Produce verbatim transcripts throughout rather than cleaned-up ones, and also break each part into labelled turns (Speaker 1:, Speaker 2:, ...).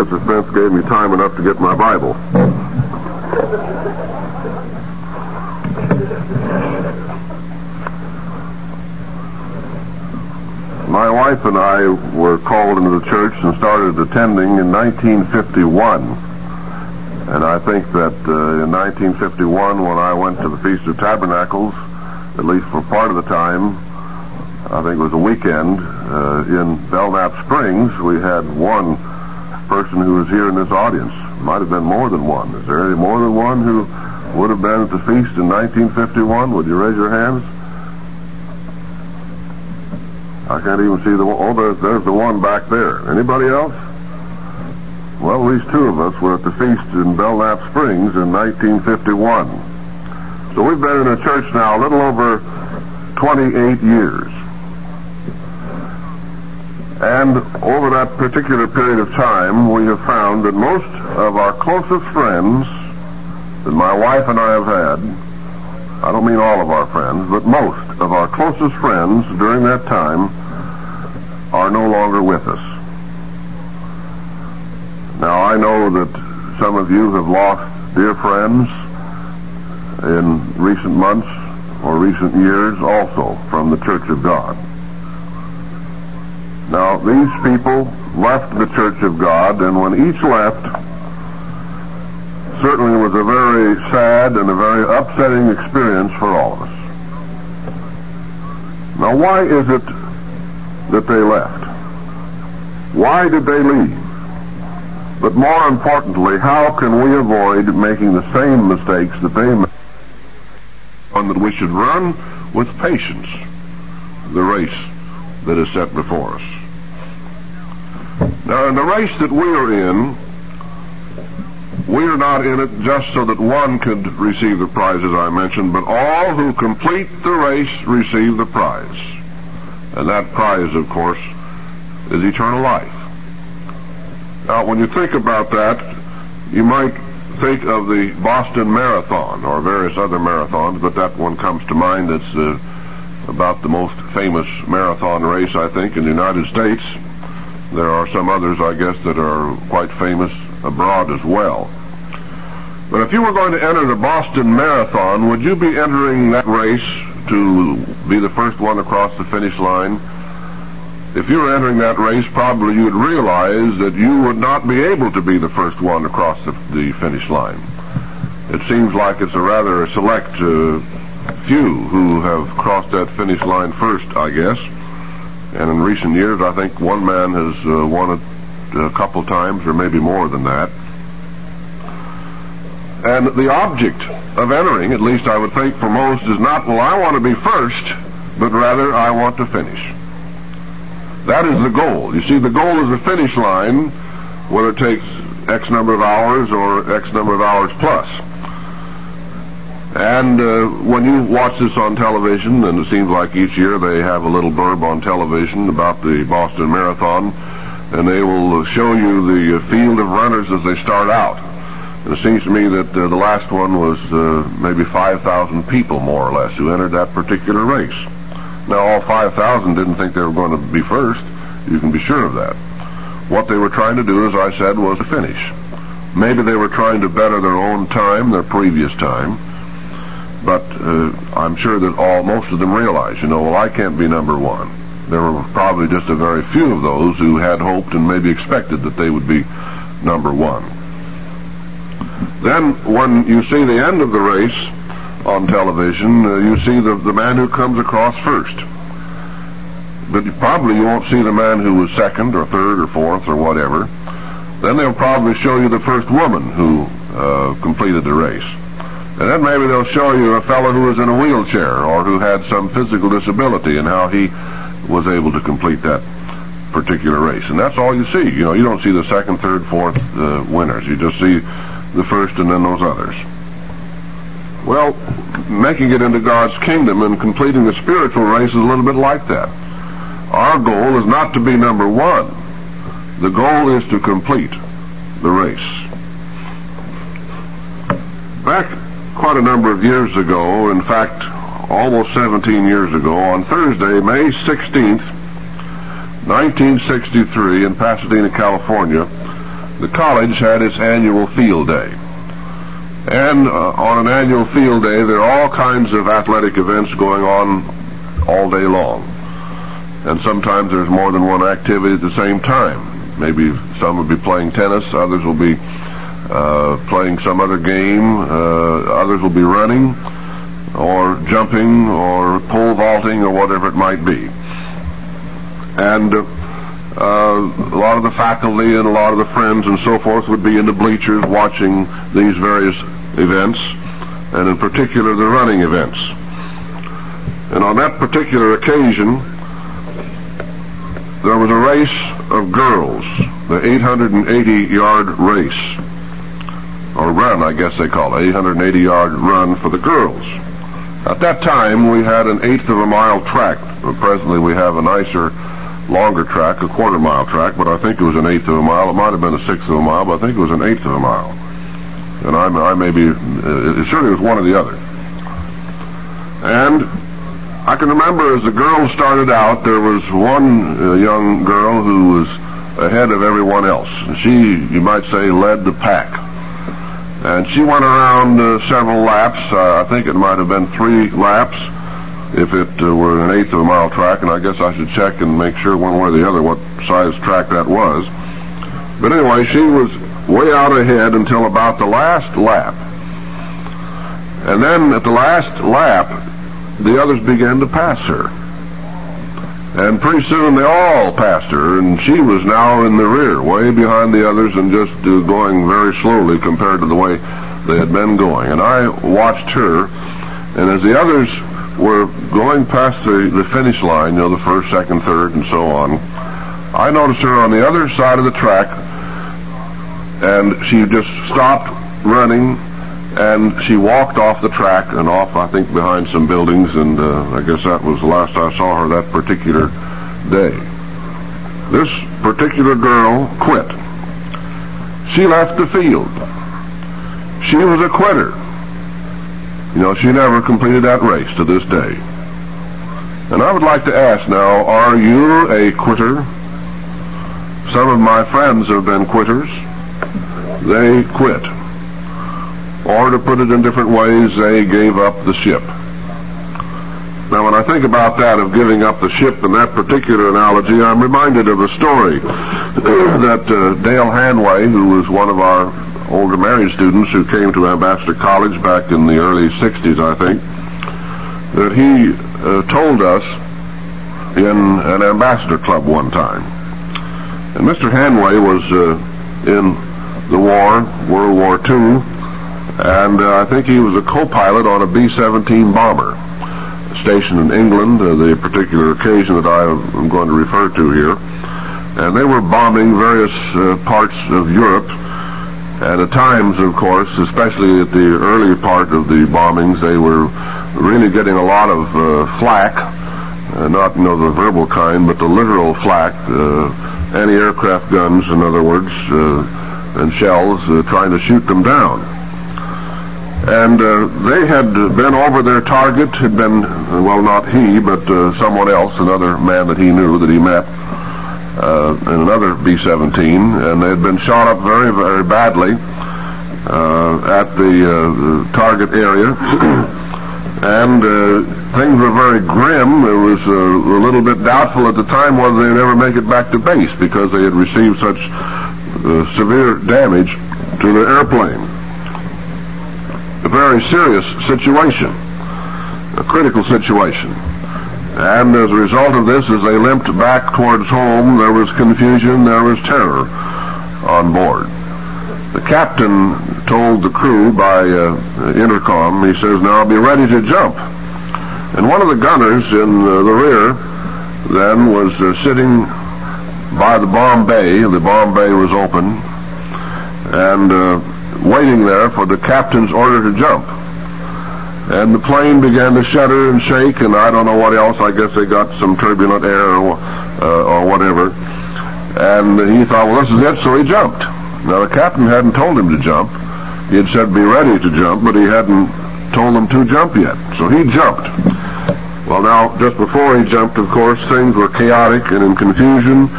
Speaker 1: Mister Spence gave me time enough to get my Bible. My wife and I were called into the church and started attending in nineteen fifty-one. And I think that uh, in nineteen fifty-one, when I went to the Feast of Tabernacles, at least for part of the time, I think it was a weekend, uh, in Belknap Springs, we had one person who was here in this audience. Might have been more than one. Is there any more than one who would have been at the feast in nineteen fifty-one? Would you raise your hands? I can't even see the one. Oh, there's, there's the one back there. Anybody else? Well, at least two of us were at the feast in Belknap Springs in nineteen fifty-one. So we've been in the church now a little over twenty-eight years. And over that particular period of time, we have found that most of our closest friends that my wife and I have had, I don't mean all of our friends, but most of our closest friends during that time are no longer with us. Now, I know that some of you have lost dear friends in recent months or recent years also from the Church of God. Now, these people left the Church of God, and when each left, certainly was a very sad and a very upsetting experience for all of us. Now, why is it that they left? Why did they leave? But more importantly, how can we avoid making the same mistakes that they made? One that we should run with patience the race that is set before us. Now, in the race that we are in, we are not in it just so that one could receive the prize, as I mentioned, but all who complete the race receive the prize. And that prize, of course, is eternal life. Now, when you think about that, you might think of the Boston Marathon or various other marathons, but that one comes to mind. It's uh, about the most famous marathon race, I think, in the United States. There are some others, I guess, that are quite famous abroad as well. But if you were going to enter the Boston Marathon, would you be entering that race to be the first one across the finish line? If you were entering that race, probably you would realize that you would not be able to be the first one across the, the finish line. It seems like it's a rather select uh, few who have crossed that finish line first, I guess. And in recent years, I think one man has uh, won it a couple times, or maybe more than that. And the object of entering, at least I would think for most, is not, well, I want to be first, but rather I want to finish. That is the goal. You see, the goal is the finish line, whether it takes X number of hours or X number of hours plus. And uh, when you watch this on television, and it seems like each year they have a little blurb on television about the Boston Marathon, and they will show you the field of runners as they start out. And it seems to me that uh, the last one was uh, maybe five thousand people, more or less, who entered that particular race. Now, all five thousand didn't think they were going to be first. You can be sure of that. What they were trying to do, as I said, was to finish. Maybe they were trying to better their own time, their previous time. But uh, I'm sure that all, most of them realized, you know, well, I can't be number one. There were probably just a very few of those who had hoped and maybe expected that they would be number one. Then, when you see the end of the race on television, uh, you see the, the man who comes across first. But probably you won't see the man who was second or third or fourth or whatever. Then they'll probably show you the first woman who uh, completed the race. And then maybe they'll show you a fellow who was in a wheelchair or who had some physical disability and how he was able to complete that particular race. And that's all you see. You know, you don't see the second, third, fourth uh, winners. You just see the first and then those others. Well, making it into God's kingdom and completing the spiritual race is a little bit like that. Our goal is not to be number one. The goal is to complete the race. Back quite a number of years ago, in fact, almost seventeen years ago, on Thursday, May sixteenth, nineteen sixty-three, in Pasadena, California, the college had its annual field day. And uh, on an annual field day, there are all kinds of athletic events going on all day long. And sometimes there's more than one activity at the same time. Maybe some will be playing tennis, others will be uh, playing some other game, uh, others will be running, or jumping, or pole vaulting, or whatever it might be. And uh, uh, a lot of the faculty and a lot of the friends and so forth would be in the bleachers watching these various events, and in particular the running events. And on that particular occasion, there was a race of girls, the eight hundred eighty yard race, or run, I guess they call it, eight hundred eighty yard run for the girls. At that time, we had an eighth of a mile track. Presently, we have a nicer, longer track, a quarter mile track, but I think it was an eighth of a mile. It might have been a sixth of a mile, but I think it was an eighth of a mile. And I, I may be, uh, it certainly was one or the other. And I can remember as the girls started out, there was one uh, young girl who was ahead of everyone else. And she, you might say, led the pack. And she went around uh, several laps. Uh, I think it might have been three laps if it uh, were an eighth of a mile track, and I guess I should check and make sure one way or the other what size track that was. But anyway, she was way out ahead until about the last lap. And then at the last lap, the others began to pass her. And pretty soon they all passed her, and she was now in the rear, way behind the others, and just uh, going very slowly compared to the way they had been going. And I watched her, and as the others were going past the, the finish line, you know, the first, second, third, and so on, I noticed her on the other side of the track, and she just stopped running, and she walked off the track and off, I think, behind some buildings, and uh, I guess that was the last I saw her that particular day. This particular girl quit. She left the field. She was a quitter. You know, she never completed that race to this day. And I would like to ask now, are you a quitter? Some of my friends have been quitters. They quit. Or to put it in different ways, they gave up the ship. Now, when I think about that, of giving up the ship in that particular analogy, I'm reminded of a story that uh, Dale Hanway, who was one of our older married students who came to Ambassador College back in the early sixties, I think, that he uh, told us in an ambassador club one time. And Mister Hanway was uh, in the war, World War Two, and uh, I think he was a co-pilot on a B seventeen bomber stationed in England, uh, the particular occasion that I am going to refer to here. And they were bombing various uh, parts of Europe, and at times, of course, especially at the early part of the bombings, they were really getting a lot of uh, flak, uh, not, you know, the verbal kind, but the literal flak, uh, anti-aircraft guns, in other words, uh, and shells, uh, trying to shoot them down. And uh, they had been over their target, had been, well, not he, but uh, someone else, another man that he knew that he met uh, in another B seventeen, and they had been shot up very, very badly uh, at the, uh, the target area. And uh, things were very grim. It was uh, a little bit doubtful at the time whether they'd ever make it back to base because they had received such uh, severe damage to the airplane. A very serious situation, a critical situation. And as a result of this, as they limped back towards home, there was confusion, there was terror on board. The captain told the crew by uh, intercom, he says, "Now be ready to jump." And one of the gunners in uh, the rear then was uh, sitting by the bomb bay. The bomb bay was open, and uh, waiting there for the captain's order to jump. And the plane began to shudder and shake, and I don't know what else. I guess they got some turbulent air or, uh, or whatever. And he thought, well, this is it, so he jumped. Now, the captain hadn't told him to jump. He had said be ready to jump, but he hadn't told him to jump yet. So he jumped. Well, now, just before he jumped, of course, things were chaotic and in confusion,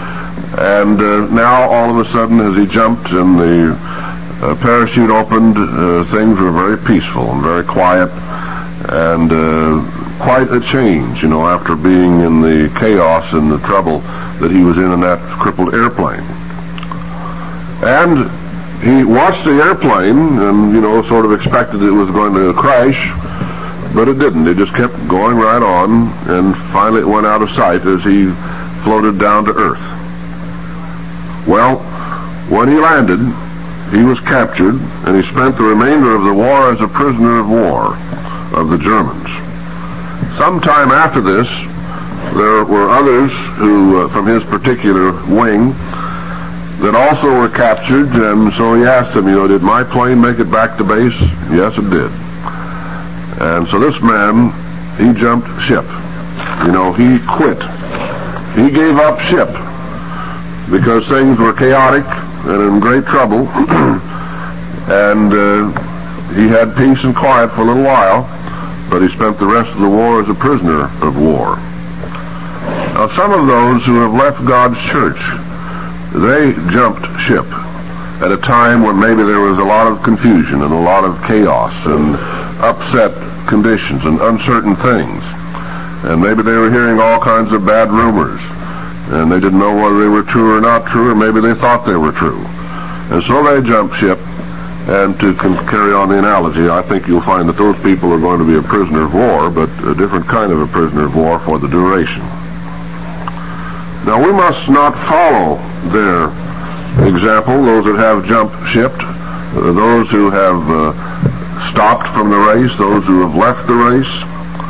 Speaker 1: And uh, now, all of a sudden, as he jumped and the uh, parachute opened, uh, things were very peaceful and very quiet, and uh, quite a change, you know, after being in the chaos and the trouble that he was in in that crippled airplane. And he watched the airplane and, you know, sort of expected it was going to crash, but it didn't. It just kept going right on, and finally it went out of sight as he floated down to earth. Well, when he landed, he was captured, and he spent the remainder of the war as a prisoner of war of the Germans. Sometime after this, there were others who, uh, from his particular wing, that also were captured, and so he asked them, you know, did my plane make it back to base? Yes, it did. And so this man, he jumped ship. You know, he quit. He gave up ship because things were chaotic and in great trouble, and uh, he had peace and quiet for a little while, but he spent the rest of the war as a prisoner of war. Now, some of those who have left God's church, they jumped ship at a time when maybe there was a lot of confusion and a lot of chaos and upset conditions and uncertain things. And maybe they were hearing all kinds of bad rumors, and they didn't know whether they were true or not true, or maybe they thought they were true. And so they jumped ship, and to con- carry on the analogy, I think you'll find that those people are going to be a prisoner of war, but a different kind of a prisoner of war for the duration. Now, we must not follow their example, those that have jumped ship, uh, those who have uh, stopped from the race, those who have left the race.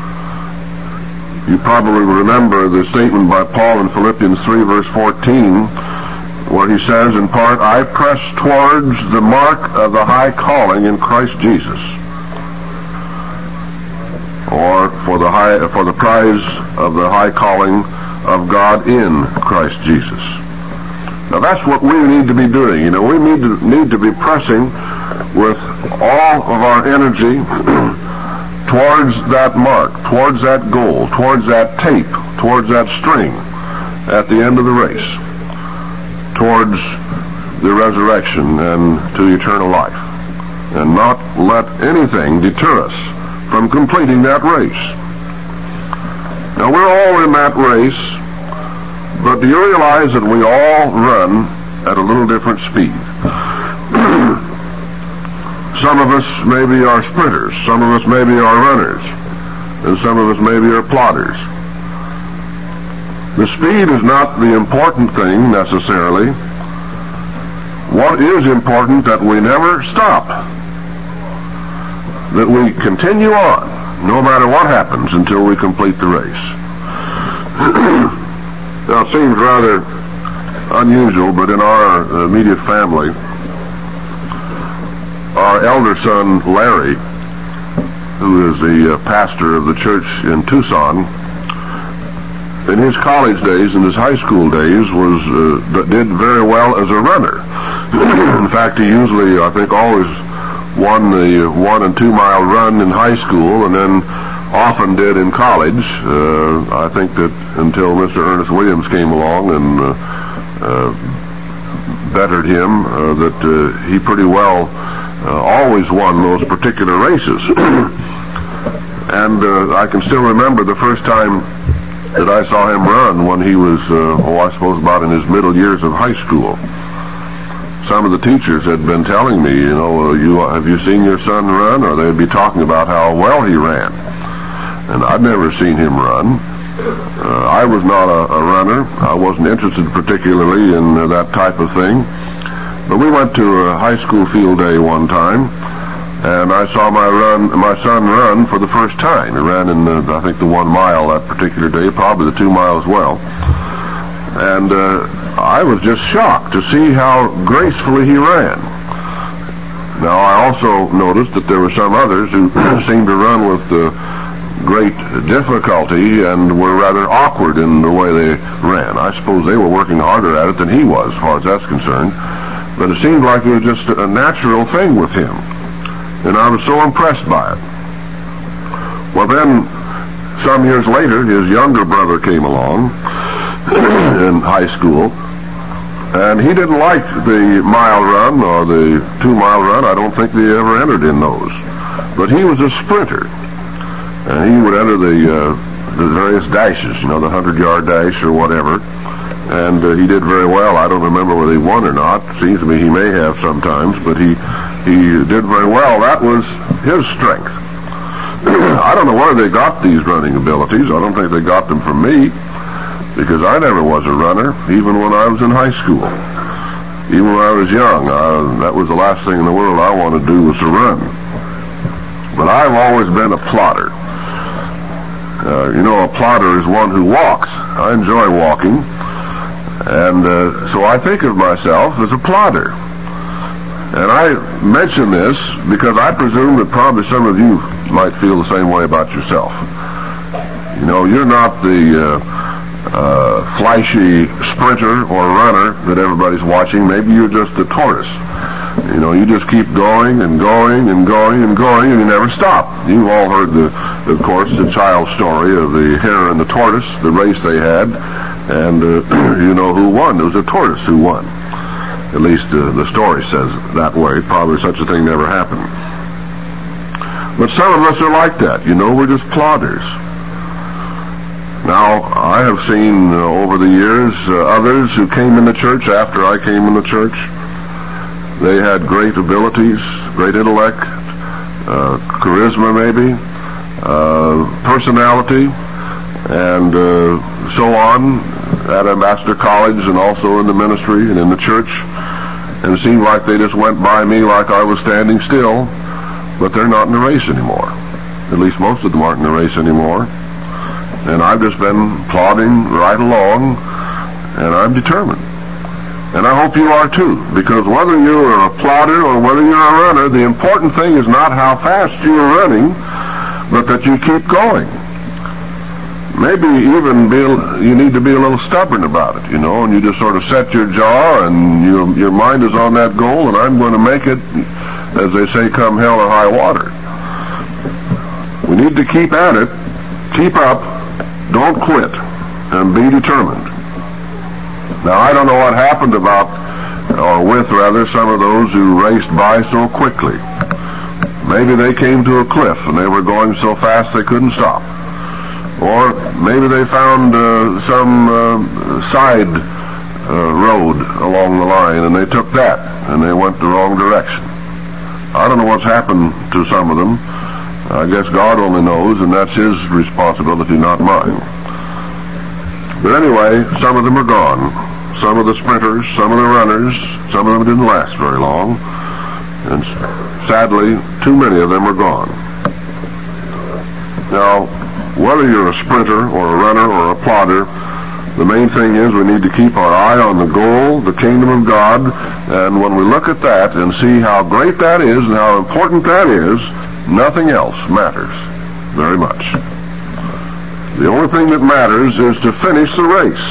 Speaker 1: You probably remember the statement by Paul in Philippians three, verse fourteen, where he says, in part, I press towards the mark of the high calling in Christ Jesus, or for the high, for the prize of the high calling of God in Christ Jesus. Now that's what we need to be doing. You know, we need to need to be pressing with all of our energy towards that mark, towards that goal, towards that tape, towards that string at the end of the race, towards the resurrection and to eternal life, and not let anything deter us from completing that race. Now, we're all in that race, but do you realize that we all run at a little different speed? Some of us maybe are sprinters, some of us maybe are runners, and some of us maybe are plodders. The speed is not the important thing necessarily. What is important that we never stop, that we continue on, no matter what happens, until we complete the race. Now, it seems rather unusual, but in our immediate family, our elder son, Larry, who is the uh, pastor of the church in Tucson, in his college days and his high school days was uh, did very well as a runner. In fact, he usually, I think, always won the one and two mile run in high school, and then often did in college. Uh, I think that until Mister Ernest Williams came along and uh, uh, bettered him, uh, that uh, he pretty well uh, always won those particular races. And uh, I can still remember the first time that I saw him run when he was, uh, oh, I suppose about in his middle years of high school. Some of the teachers had been telling me, you know, uh, you have you seen your son run? Or they'd be talking about how well he ran. And I'd never seen him run. Uh, I was not a, a runner. I wasn't interested particularly in uh, that type of thing. But we went to a high school field day one time, and I saw my run, my son run for the first time. He ran in, the, I think, the one mile that particular day, probably the two mile as well. And uh, I was just shocked to see how gracefully he ran. Now, I also noticed that there were some others who seemed to run with uh, great difficulty and were rather awkward in the way they ran. I suppose they were working harder at it than he was, as far as that's concerned. But it seemed like it was just a natural thing with him. And I was so impressed by it. Well, then, some years later, his younger brother came along in high school, And he didn't like the mile run or the two-mile run. I don't think they ever entered in those. But he was a sprinter. And he would enter the, uh, the various dashes, you know, the hundred-yard dash or whatever. And uh, he did very well. I don't remember whether he won or not. Seems to me he may have sometimes, but he, he did very well. That was his strength. I don't know where they got these running abilities. I don't think they got them from me, because I never was a runner, even when I was in high school. Even when I was young, uh, that was the last thing in the world I wanted to do was to run. But I've always been a plodder. Uh, you know, a plodder is one who walks. I enjoy walking, and uh, so I think of myself as a plodder. And I mention this because I presume that probably some of you might feel the same way about yourself. You know, you're not the uh, Uh, flashy sprinter or runner that everybody's watching. Maybe you're just a tortoise. You know, you just keep going and going and going and going, and you never stop. You've all heard, the, of course, the child story of the hare and the tortoise, the race they had, and uh, you know who won. It was a tortoise who won. At least uh, the story says that way. Probably such a thing never happened. But some of us are like that. You know, we're just plodders. Now, I have seen uh, over the years uh, others who came in the church after I came in the church. They had great abilities, great intellect, uh, charisma maybe, uh, personality, and uh, so on at Ambassador College and also in the ministry and in the church. And it seemed like they just went by me like I was standing still, but they're not in the race anymore. At least most of them aren't in the race anymore. And I've just been plodding right along, and I'm determined. And I hope you are too, because whether you're a plodder or whether you're a runner, the important thing is not how fast you're running, but that you keep going. Maybe even be, you need to be a little stubborn about it, you know, and you just sort of set your jaw and you, your mind is on that goal, and I'm going to make it, as they say, come hell or high water. We need to keep at it, keep up, don't quit, and be determined. Now, I don't know what happened about, or with rather, some of those who raced by so quickly. Maybe they came to a cliff and they were going so fast they couldn't stop. Or maybe they found uh, some uh, side uh, road along the line and they took that and they went the wrong direction. I don't know what's happened to some of them. I guess God only knows, and that's His responsibility, not mine. But anyway, some of them are gone. Some of the sprinters, some of the runners, some of them didn't last very long. And sadly, too many of them are gone. Now, whether you're a sprinter or a runner or a plodder, the main thing is we need to keep our eye on the goal, the kingdom of God, and when we look at that and see how great that is and how important that is, nothing else matters very much. The only thing that matters is to finish the race.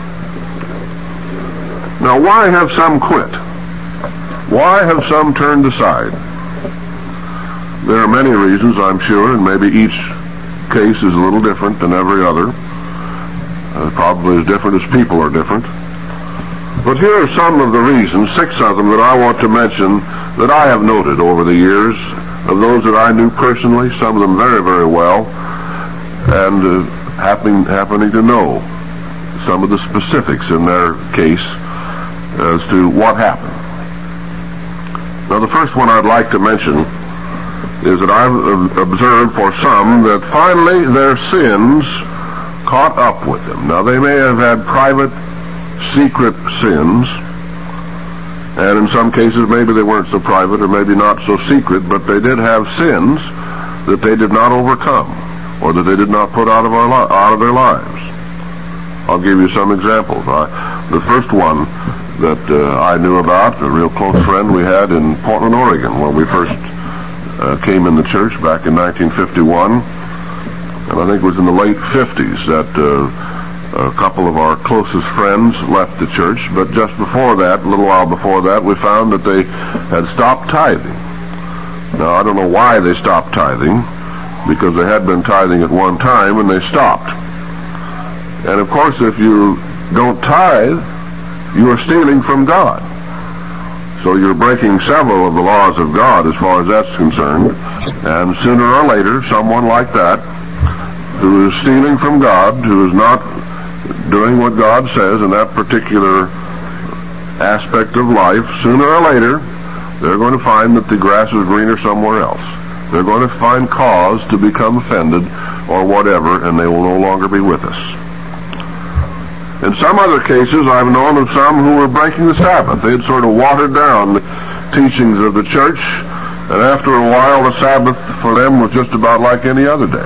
Speaker 1: Now, why have some quit? Why have some turned aside? There are many reasons, I'm sure, and maybe each case is a little different than every other. Uh, probably as different as people are different. But here are some of the reasons, six of them, that I want to mention that I have noted over the years, of those that I knew personally, some of them very, very well, and uh, happening, happening to know some of the specifics in their case as to what happened. Now, the first one I'd like to mention is that I've observed for some that finally their sins caught up with them. Now, they may have had private, secret sins, and in some cases maybe they weren't so private or maybe not so secret, but they did have sins that they did not overcome or that they did not put out of, our li- out of their lives. I'll give you some examples. I, the first one that uh, I knew about, a real close friend we had in Portland, Oregon, when we first uh, came in the church back in nineteen fifty-one, and I think it was in the late fifties that uh, a couple of our closest friends left the church, but just before that, a little while before that, we found that they had stopped tithing. Now, I don't know why they stopped tithing, because they had been tithing at one time and they stopped. And of course, if you don't tithe, you are stealing from God. So you're breaking several of the laws of God as far as that's concerned. And sooner or later, someone like that, who is stealing from God, who is not doing what God says in that particular aspect of life, sooner or later, they're going to find that the grass is greener somewhere else. They're going to find cause to become offended or whatever, and they will no longer be with us. In some other cases, I've known of some who were breaking the Sabbath. They had sort of watered down the teachings of the church, and after a while the Sabbath for them was just about like any other day.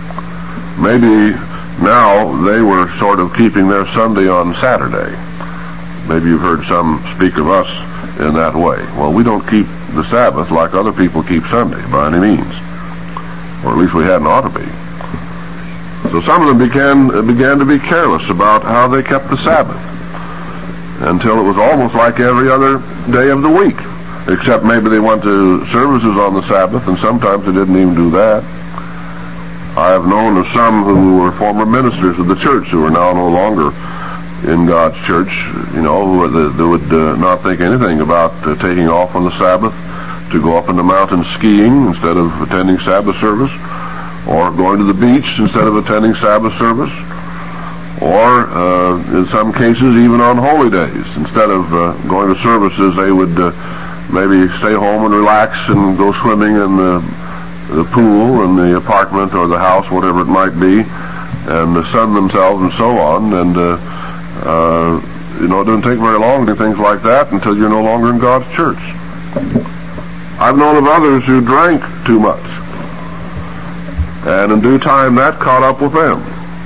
Speaker 1: Maybe now they were sort of keeping their Sunday on Saturday. Maybe you've heard some speak of us in that way. Well, we don't keep the Sabbath like other people keep Sunday by any means, or at least we hadn't ought to be. So some of them began began to be careless about how they kept the Sabbath, until it was almost like every other day of the week, except maybe they went to services on the Sabbath, and sometimes they didn't even do that. I have known of some who were former ministers of the church who are now no longer in God's church, you know, who they would uh, not think anything about uh, taking off on the Sabbath to go up in the mountains skiing instead of attending Sabbath service, or going to the beach instead of attending Sabbath service, or uh, in some cases even on holy days, instead of uh, going to services, they would uh, maybe stay home and relax and go swimming in the, the pool in the apartment or the house, whatever it might be, and uh, sun themselves and so on. And uh, uh, you know, it doesn't take very long to do things like that until you're no longer in God's church. I've known of others who drank too much, and in due time that caught up with them.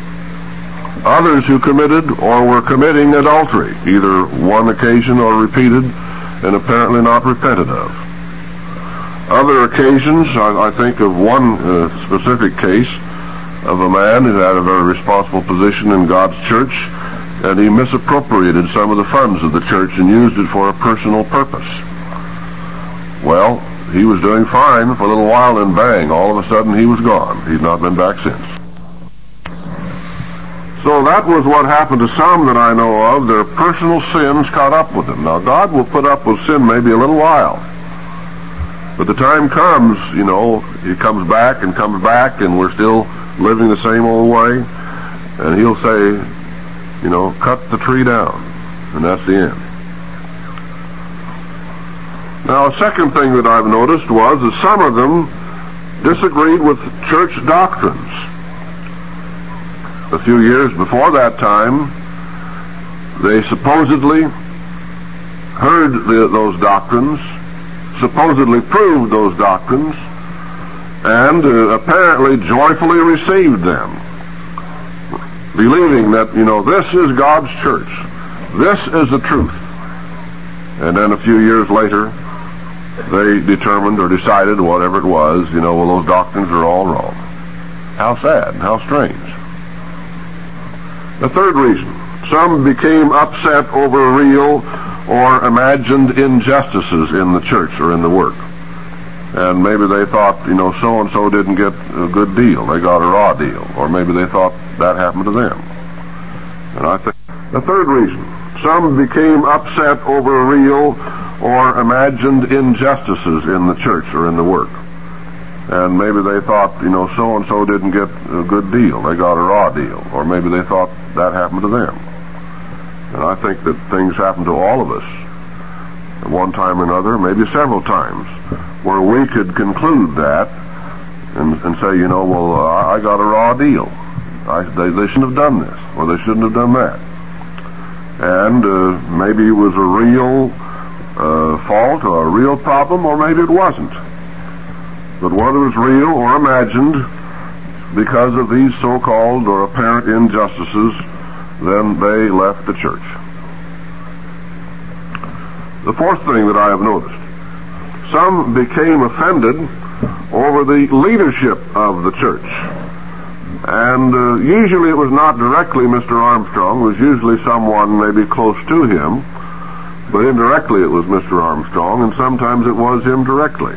Speaker 1: Others who committed or were committing adultery, either one occasion or repeated, and apparently not repented of. Other occasions, I, I think of one uh, specific case of a man who had a very responsible position in God's church, and he misappropriated some of the funds of the church and used it for a personal purpose. Well, he was doing fine for a little while, and bang, all of a sudden he was gone. He's not been back since. So that was what happened to some that I know of. Their personal sins caught up with them. Now, God will put up with sin maybe a little while, but the time comes, you know, he comes back and comes back, and we're still living the same old way, and he'll say, you know, cut the tree down, and that's the end. Now, a second thing that I've noticed was that some of them disagreed with church doctrines. A few years before that time, they supposedly heard the, those doctrines, supposedly proved those doctrines, and uh, apparently joyfully received them, believing that, you know, this is God's church, this is the truth. And then a few years later, they determined or decided, whatever it was, you know, well, those doctrines are all wrong. How sad and how strange. The third reason, some became upset over real or imagined injustices in the church or in the work. And maybe they thought, you know, so-and-so didn't get a good deal, they got a raw deal. Or maybe they thought that happened to them. And I think the third reason, some became upset over real or imagined injustices in the church or in the work. And maybe they thought, you know, so-and-so didn't get a good deal, they got a raw deal. Or maybe they thought that happened to them. And I think that things happen to all of us at one time or another, maybe several times, where we could conclude that and, and say, you know, well, uh, I got a raw deal. I, they, they shouldn't have done this, or they shouldn't have done that. And uh, maybe it was a real uh, fault or a real problem, or maybe it wasn't. But whether it was real or imagined, because of these so-called or apparent injustices, then they left the church. The fourth thing that I have noticed, some became offended over the leadership of the church. And uh, usually it was not directly Mister Armstrong, it was usually someone maybe close to him, but indirectly it was Mister Armstrong, and sometimes it was him directly.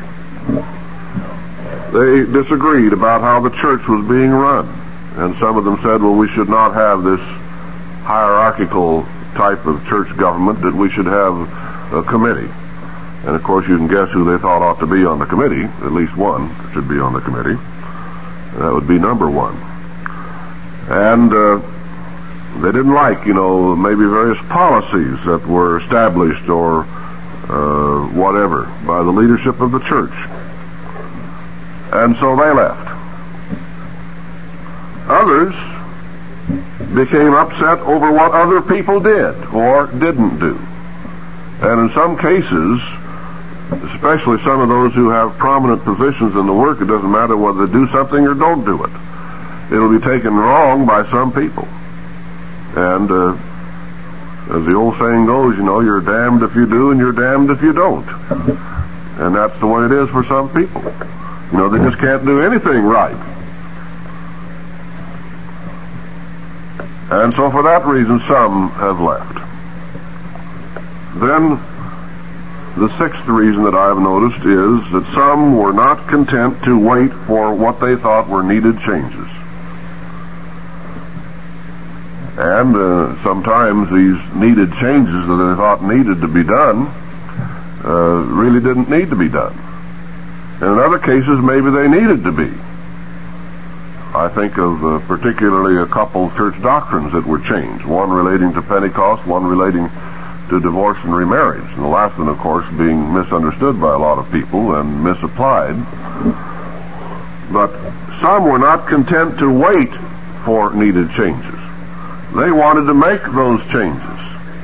Speaker 1: They disagreed about how the church was being run, and some of them said, well, we should not have this hierarchical type of church government that we should have a committee. And of course you can guess who they thought ought to be on the committee. At least one should be on the committee. And that would be number one. And uh, they didn't like, you know, maybe various policies that were established or uh, whatever by the leadership of the church. And so they left. Others became upset over what other people did or didn't do. And in some cases, especially some of those who have prominent positions in the work, it doesn't matter whether they do something or don't do it. It'll be taken wrong by some people. And uh, as the old saying goes, you know, you're damned if you do and you're damned if you don't. And that's the way it is for some people. You know, they just can't do anything right. And so for that reason, some have left. Then, the sixth reason that I've noticed is that some were not content to wait for what they thought were needed changes. And uh, sometimes these needed changes that they thought needed to be done uh, really didn't need to be done. And in other cases, maybe they needed to be. I think of uh, particularly a couple church doctrines that were changed, one relating to Pentecost, one relating to divorce and remarriage, and the last one, of course, being misunderstood by a lot of people and misapplied. But some were not content to wait for needed changes. They wanted to make those changes.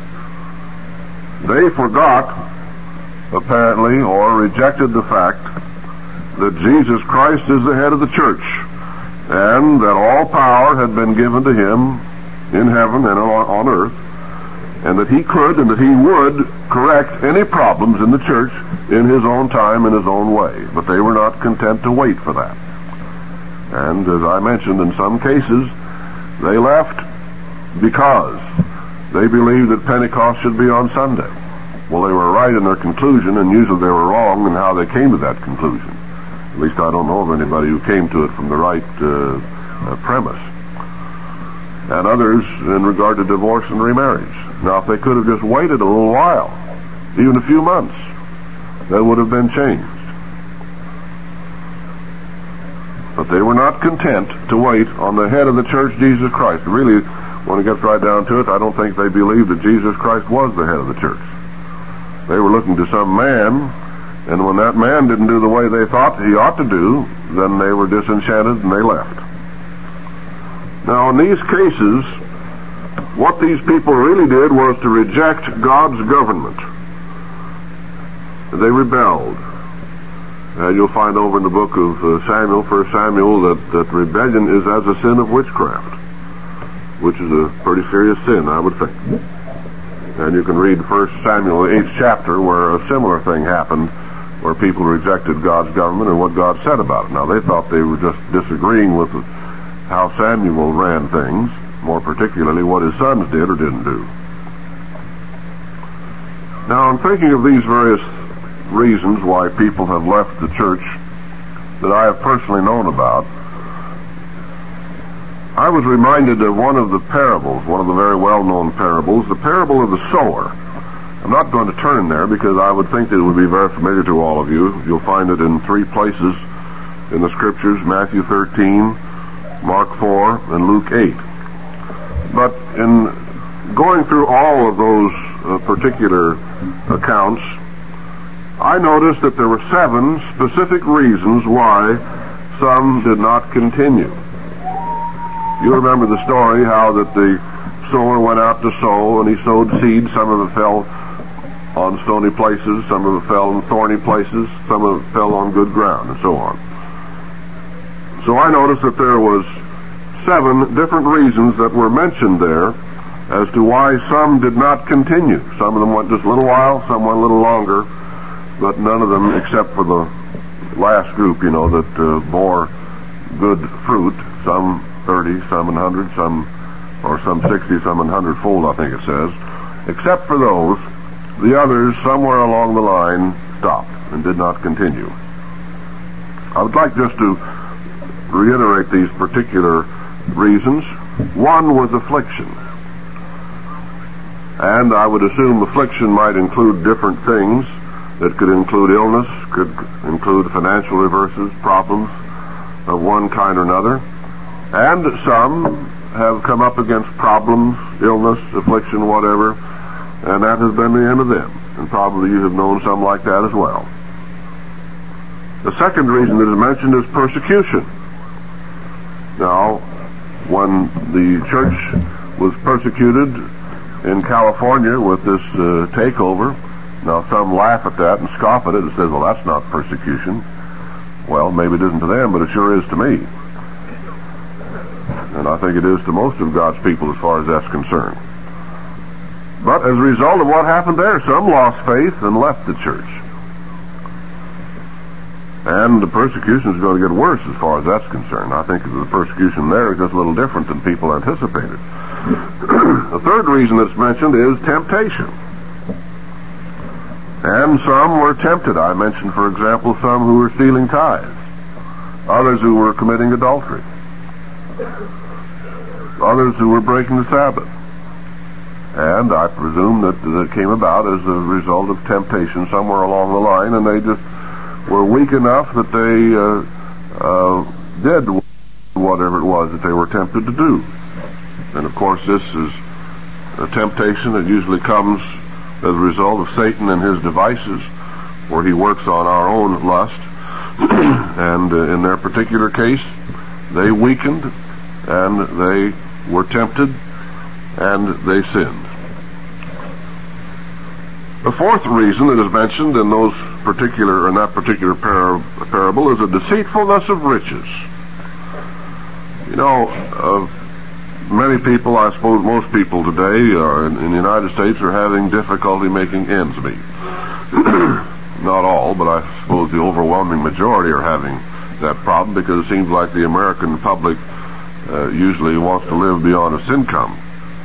Speaker 1: They forgot, apparently, or rejected the fact that Jesus Christ is the head of the church, and that all power had been given to him in heaven and on earth, and that he could and that he would correct any problems in the church in his own time, in his own way. But they were not content to wait for that. And as I mentioned, in some cases, they left because they believed that Pentecost should be on Sunday. Well, they were right in their conclusion, and usually they were wrong in how they came to that conclusion. At least I don't know of anybody who came to it from the right uh, uh, premise. And others in regard to divorce and remarriage. Now, if they could have just waited a little while, even a few months, that would have been changed. But they were not content to wait on the head of the church, Jesus Christ. Really, when it gets right down to it, I don't think they believed that Jesus Christ was the head of the church. They were looking to some man, and when that man didn't do the way they thought he ought to do, then they were disenchanted and they left. Now, in these cases, what these people really did was to reject God's government. They rebelled. And you'll find over in the book of uh, Samuel, First Samuel, that, that rebellion is as a sin of witchcraft, which is a pretty serious sin, I would think. And you can read First Samuel, the eighth chapter, where a similar thing happened, where people rejected God's government and what God said about it. Now, they thought they were just disagreeing with how Samuel ran things, more particularly what his sons did or didn't do. Now, in thinking of these various reasons why people have left the church that I have personally known about, I was reminded of one of the parables, one of the very well-known parables, the parable of the sower. I'm not going to turn there because I would think that it would be very familiar to all of you. You'll find it in three places in the Scriptures, Matthew thirteen, Mark four, and Luke eight. But in going through all of those uh, particular accounts, I noticed that there were seven specific reasons why some did not continue. You remember the story how that the sower went out to sow, and he sowed seed. Some of it fell on stony places, some of it fell in thorny places, some of it fell on good ground, and so on. So I noticed that there was seven different reasons that were mentioned there as to why some did not continue. Some of them went just a little while, some went a little longer, but none of them, except for the last group, you know, that uh, bore good fruit, some thirty, some an hundred, some, or some sixty, some an hundredfold, I think it says. Except for those, the others, somewhere along the line, stopped and did not continue. I would like just to reiterate these particular reasons. One was affliction. And I would assume affliction might include different things. It could include illness, could include financial reverses, problems of one kind or another. And some have come up against problems, illness, affliction, whatever, and that has been the end of them. And probably you have known some like that as well. The second reason that is mentioned is persecution. Now, when the church was persecuted in California with this uh, takeover, now some laugh at that and scoff at it and says, well, that's not persecution. Well, maybe it isn't to them, but it sure is to me. And I think it is to most of God's people as far as that's concerned. But as a result of what happened there, some lost faith and left the church. And the persecution is going to get worse as far as that's concerned. I think the persecution there is just a little different than people anticipated. The third reason that's mentioned is temptation. And some were tempted. I mentioned, for example, some who were stealing tithes, others who were committing adultery, others who were breaking the Sabbath. And I presume that that came about as a result of temptation somewhere along the line, and they just were weak enough that they uh, uh, did whatever it was that they were tempted to do. And of course, this is a temptation that usually comes as a result of Satan and his devices, where he works on our own lust. And uh, in their particular case, they weakened, and they were tempted, and they sinned. The fourth reason that is mentioned in those particular, in that particular par- parable is a deceitfulness of riches. You know, uh, many people, I suppose most people today uh, in, in the United States are having difficulty making ends meet. Not all, but I suppose the overwhelming majority are having that problem, because it seems like the American public uh, usually wants to live beyond its income.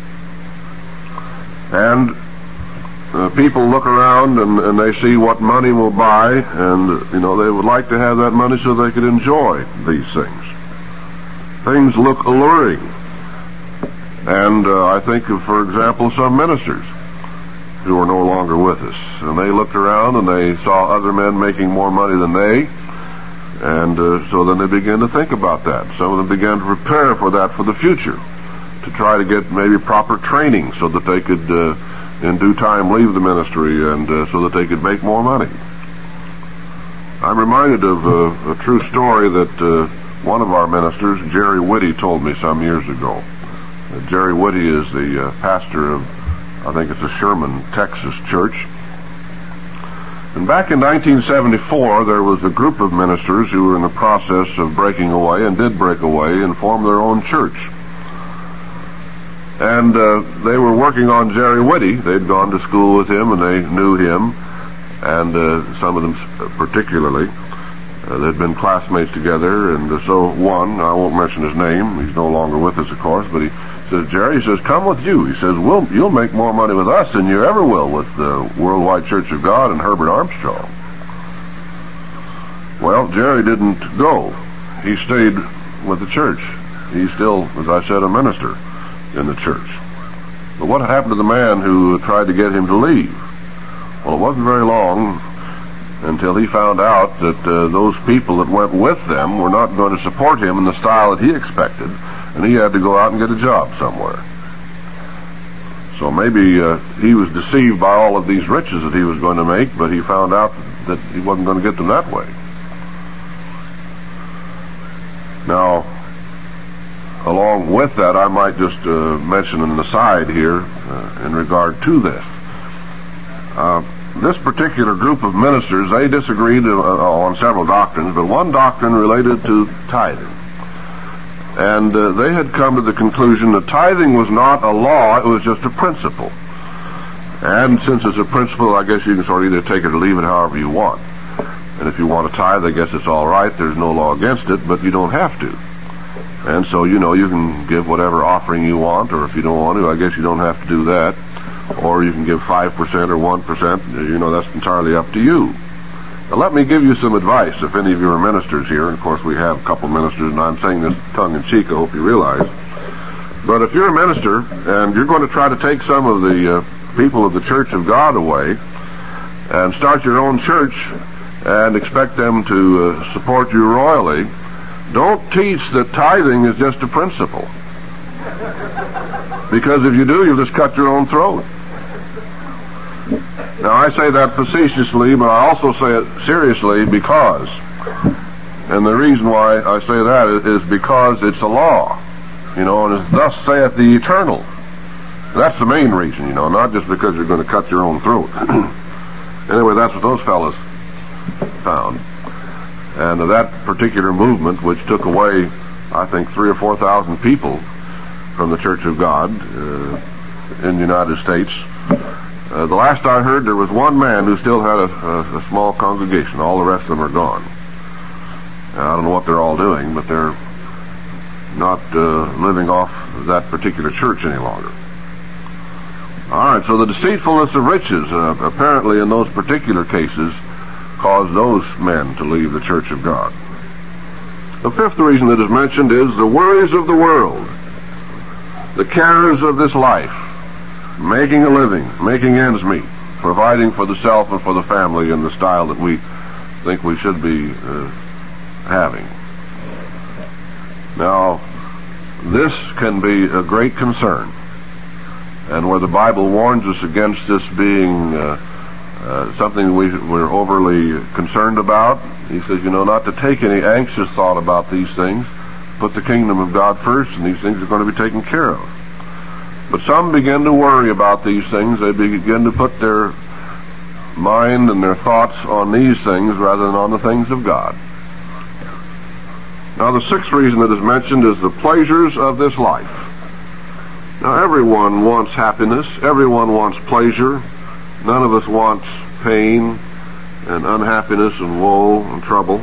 Speaker 1: And uh, people look around and, and they see what money will buy, and, you know, they would like to have that money so they could enjoy these things. Things look alluring. And uh, I think of, for example, some ministers who are no longer with us. And they looked around and they saw other men making more money than they. And uh, so then they began to think about that. Some of them began to prepare for that for the future, to try to get maybe proper training so that they could, uh, in due time, leave the ministry, and uh, so that they could make more money. I'm reminded of uh, a true story that uh, one of our ministers, Jerry Whitty, told me some years ago. Uh, Jerry Whitty is the uh, pastor of, I think it's a Sherman, Texas church. And back in nineteen seventy-four, there was a group of ministers who were in the process of breaking away, and did break away, and form their own church. And uh, they were working on Jerry Whitty. They'd gone to school with him, and they knew him, and uh, some of them particularly. Uh, they'd been classmates together, and uh, so one, I won't mention his name, he's no longer with us, of course, but he says, Jerry, he says, come with you. He says, we'll, you'll make more money with us than you ever will with the Worldwide Church of God and Herbert Armstrong. Well, Jerry didn't go. He stayed with the church. He's still, as I said, a minister in the church. But what happened to the man who tried to get him to leave? Well, it wasn't very long until he found out that uh, those people that went with them were not going to support him in the style that he expected, and he had to go out and get a job somewhere. So maybe uh, he was deceived by all of these riches that he was going to make, but he found out that he wasn't going to get them that way. Now, along with that, I might just uh, mention an aside here uh, in regard to this. Uh, this particular group of ministers, they disagreed uh, on several doctrines, but one doctrine related to tithing. And uh, they had come to the conclusion that tithing was not a law, it was just a principle. And since it's a principle, I guess you can sort of either take it or leave it however you want. And if you want to tithe, I guess it's all right, there's no law against it, but you don't have to. And so, you know, you can give whatever offering you want, or if you don't want to, I guess you don't have to do that. Or you can give five percent or one percent, you know, that's entirely up to you. Now, let me give you some advice, if any of you are ministers here, and of course we have a couple ministers, and I'm saying this tongue-in-cheek, I hope you realize. But if you're a minister, and you're going to try to take some of the uh, people of the Church of God away and start your own church and expect them to uh, support you royally, don't teach that tithing is just a principle. Because if you do, you'll just cut your own throat. Now, I say that facetiously, but I also say it seriously because, and the reason why I say that is because it's a law, you know, and it's thus saith the Eternal. That's the main reason, you know, not just because you're going to cut your own throat. Anyway, that's what those fellas found. And that particular movement, which took away, I think, three or four thousand people from the Church of God uh, in the United States, uh, the last I heard, there was one man who still had a, a, a small congregation. All the rest of them are gone. Now, I don't know what they're all doing, but they're not uh, living off that particular church any longer. All right, so the deceitfulness of riches, uh, apparently in those particular cases, caused those men to leave the Church of God. The fifth reason that is mentioned is the worries of the world, the cares of this life, making a living, making ends meet, providing for the self and for the family in the style that we think we should be uh, having. Now, this can be a great concern, and where the Bible warns us against this being uh, uh, something we, we're overly concerned about, he says, you know, not to take any anxious thought about these things, put the kingdom of God first, and these things are going to be taken care of. But some begin to worry about these things. They begin to put their mind and their thoughts on these things rather than on the things of God. Now, the sixth reason that is mentioned is the pleasures of this life. Now, everyone wants happiness. Everyone wants pleasure. None of us wants pain and unhappiness and woe and trouble.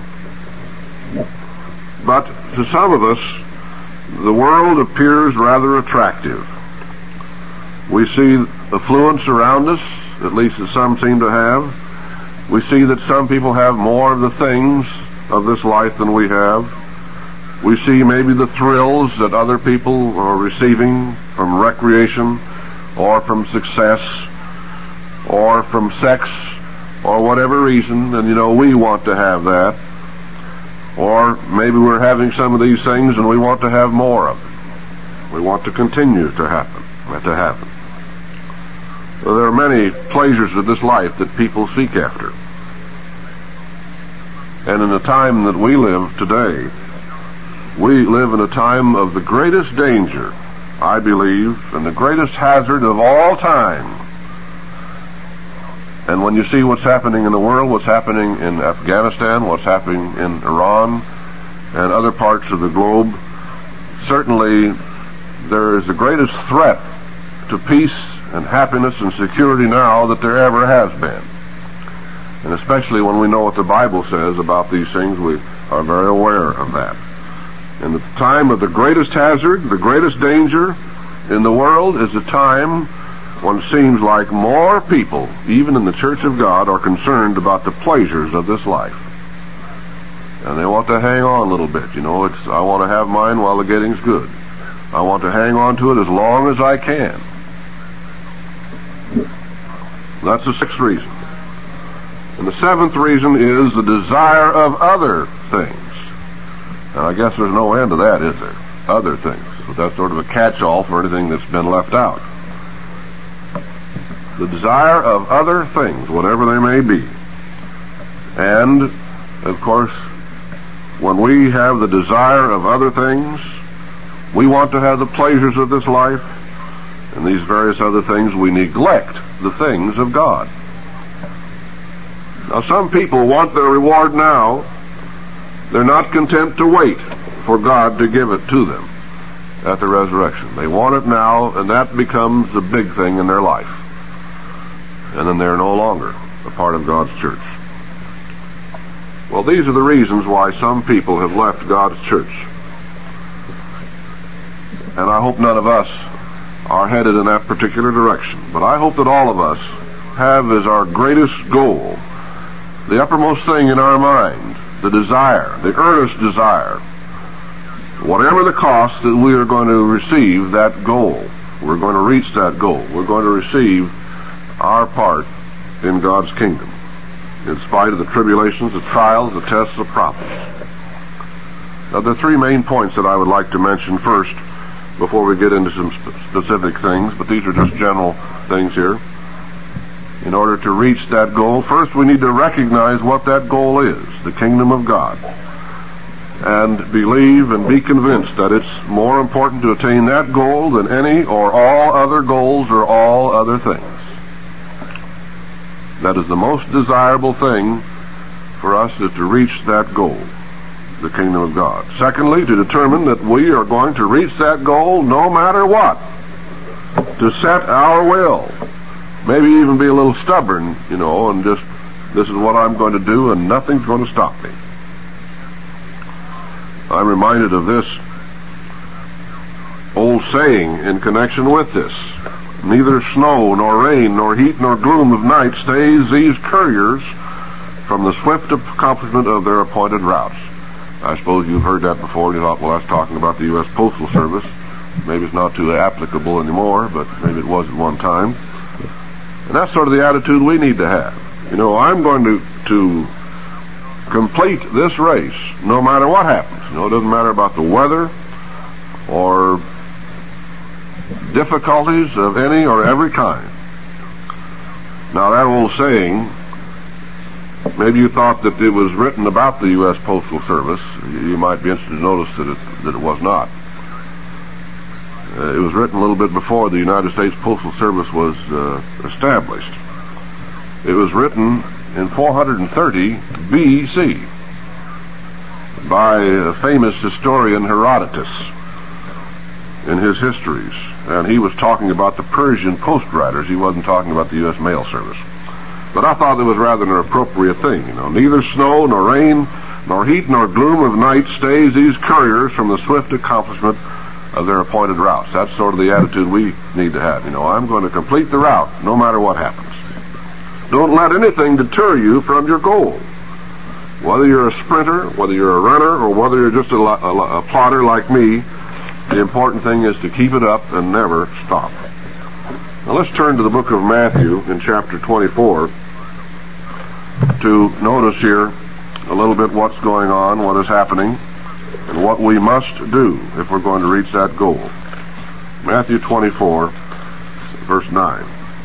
Speaker 1: But to some of us, the world appears rather attractive. We see affluence around us, at least that some seem to have. We see that some people have more of the things of this life than we have. We see maybe the thrills that other people are receiving from recreation or from success or from sex or whatever reason, and you know, we want to have that. Or maybe we're having some of these things and we want to have more of it. We want to continue to happen, to happen. So there are many pleasures of this life that people seek after. And in the time that we live today, we live in a time of the greatest danger, I believe, and the greatest hazard of all time. And when you see what's happening in the world, what's happening in Afghanistan, what's happening in Iran, and other parts of the globe, certainly there is the greatest threat to peace and happiness and security now that there ever has been. And especially when we know what the Bible says about these things, we are very aware of that. And the time of the greatest hazard, the greatest danger in the world is a time when it seems like more people, even in the Church of God, are concerned about the pleasures of this life. And they want to hang on a little bit. You know, it's, I want to have mine while the getting's good. I want to hang on to it as long as I can. That's the sixth reason. And the seventh reason is the desire of other things. Now, I guess there's no end to that, is there? Other things. But that's sort of a catch-all for anything that's been left out. The desire of other things, whatever they may be. And, of course, when we have the desire of other things, we want to have the pleasures of this life, and these various other things, we neglect the things of God. Now, some people want their reward now. They're not content to wait for God to give it to them at the resurrection. They want it now, and that becomes the big thing in their life. And then they're no longer a part of God's church. Well, these are the reasons why some people have left God's church. And I hope none of us are headed in that particular direction. But I hope that all of us have as our greatest goal, the uppermost thing in our mind, the desire, the earnest desire, whatever the cost, that we are going to receive that goal. We're going to reach that goal. We're going to receive our part in God's kingdom, in spite of the tribulations, the trials, the tests, the problems. Now, there are three main points that I would like to mention first before we get into some sp- specific things, but these are just general things here. In order to reach that goal, first we need to recognize what that goal is, the kingdom of God, and believe and be convinced that it's more important to attain that goal than any or all other goals or all other things. That is the most desirable thing for us, is to reach that goal, the kingdom of God. Secondly, to determine that we are going to reach that goal no matter what. To set our will. Maybe even be a little stubborn, you know, and just, this is what I'm going to do and nothing's going to stop me. I'm reminded of this old saying in connection with this. Neither snow, nor rain, nor heat, nor gloom of night stays these couriers from the swift accomplishment of their appointed routes. I suppose you've heard that before, and you thought, well, that's talking about the U S Postal Service. Maybe it's not too applicable anymore, but maybe it was at one time. And that's sort of the attitude we need to have. You know, I'm going to, to complete this race no matter what happens. You know, it doesn't matter about the weather or difficulties of any or every kind. Now, that old saying, maybe you thought that it was written about the U S Postal Service. You might be interested to notice that it, that it was not. Uh, it was written a little bit before the United States Postal Service was uh, established. It was written in four hundred thirty B C by a famous historian, Herodotus, in his histories. And he was talking about the Persian post riders. He wasn't talking about the U S Mail Service. But I thought it was rather an appropriate thing, you know. Neither snow, nor rain, nor heat, nor gloom of night stays these couriers from the swift accomplishment of their appointed routes. That's sort of the attitude we need to have. You know, I'm going to complete the route, no matter what happens. Don't let anything deter you from your goal. Whether you're a sprinter, whether you're a runner, or whether you're just a, a, a plodder like me, the important thing is to keep it up and never stop. Now let's turn to the book of Matthew in chapter twenty-four to notice here a little bit what's going on, what is happening, and what we must do if we're going to reach that goal. Matthew twenty-four, verse nine.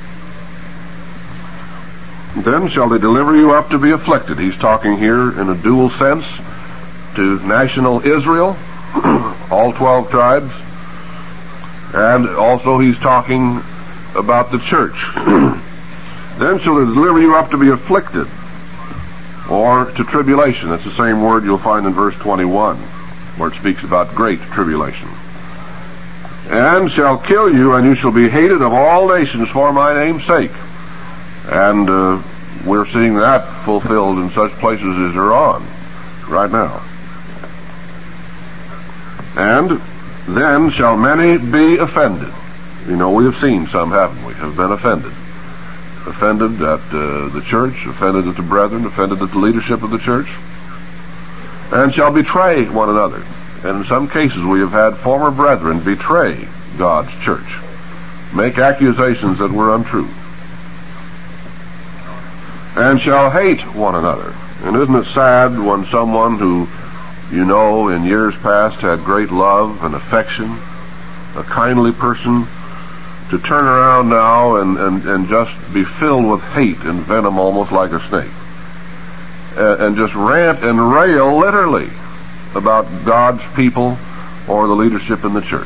Speaker 1: Then shall they deliver you up to be afflicted. He's talking here in a dual sense to national Israel, all twelve tribes, and also he's talking about the church. Then shall they deliver you up to be afflicted, or to tribulation. That's the same word you'll find in verse twenty-one, where it speaks about great tribulation. And shall kill you, and you shall be hated of all nations for my name's sake. And uh, we're seeing that fulfilled in such places as Iran right now. And then shall many be offended. You know, we have seen some, haven't we, have been offended. Offended at uh, the church, offended at the brethren, offended at the leadership of the church. And shall betray one another. And in some cases we have had former brethren betray God's church, make accusations that were untrue. And shall hate one another. And isn't it sad when someone who, you know, in years past had great love and affection, a kindly person, to turn around now and, and, and just be filled with hate and venom almost like a snake, and, and just rant and rail literally about God's people or the leadership in the church.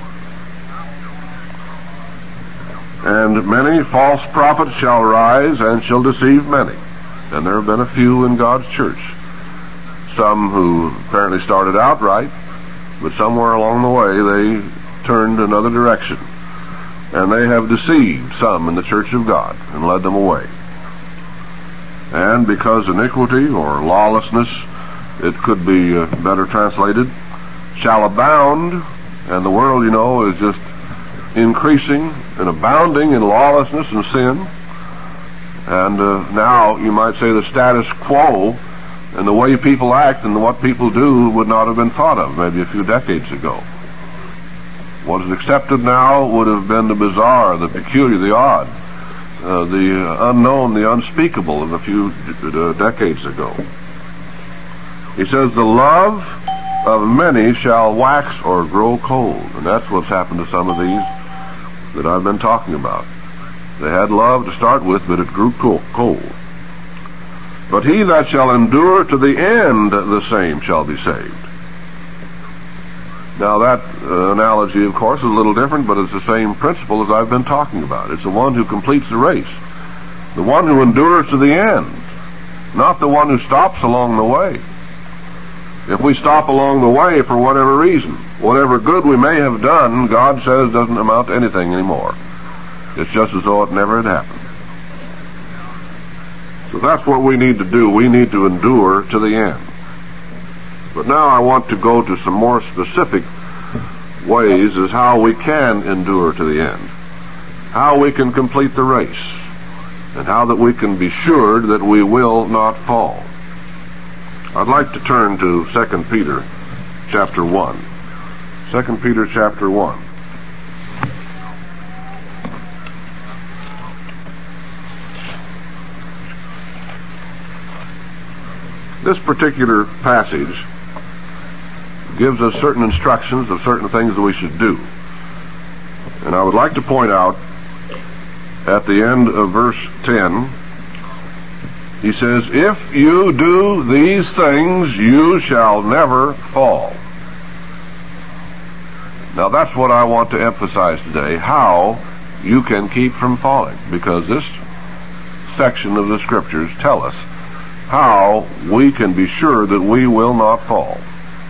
Speaker 1: And many false prophets shall rise and shall deceive many. And there have been a few in God's church. Some who apparently started out right, but somewhere along the way they turned another direction. And they have deceived some in the church of God and led them away. And because iniquity or lawlessness, it could be uh, better translated, shall abound, and the world, you know, is just increasing and abounding in lawlessness and sin. And uh, now you might say the status quo and the way people act and what people do would not have been thought of maybe a few decades ago. What is accepted now would have been the bizarre, the peculiar, the odd. uh, the uh, unknown, the unspeakable of a few uh, decades ago. He says, the love of many shall wax or grow cold. And that's what's happened to some of these that I've been talking about. They had love to start with, but it grew cold. But he that shall endure to the end, the same shall be saved. Now that uh, analogy, of course, is a little different, but it's the same principle as I've been talking about. It's the one who completes the race. The one who endures to the end, not the one who stops along the way. If we stop along the way for whatever reason, whatever good we may have done, God says doesn't amount to anything anymore. It's just as though it never had happened. So that's what we need to do. We need to endure to the end. But now I want to go to some more specific ways as how we can endure to the end, how we can complete the race, and how that we can be sure that we will not fall. I'd like to turn to Second Peter chapter one. Second Peter chapter one. This particular passage gives us certain instructions of certain things that we should do. And I would like to point out at the end of verse ten, he says, if you do these things, you shall never fall. Now that's what I want to emphasize today, how you can keep from falling, because this section of the scriptures tell us how we can be sure that we will not fall.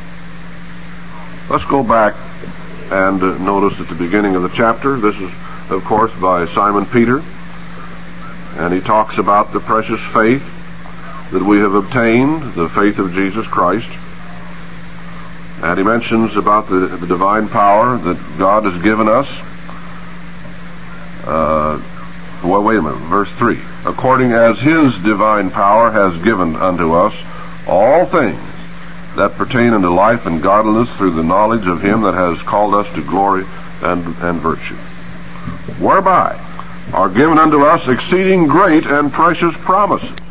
Speaker 1: Let's go back and uh, notice at the beginning of the chapter, this is, of course, by Simon Peter, and he talks about the precious faith that we have obtained, the faith of Jesus Christ, and he mentions about the, the divine power that God has given us. Uh, well, wait a minute, verse three. According as his divine power has given unto us all things that pertain unto life and godliness through the knowledge of him that has called us to glory and, and virtue, whereby are given unto us exceeding great and precious promises,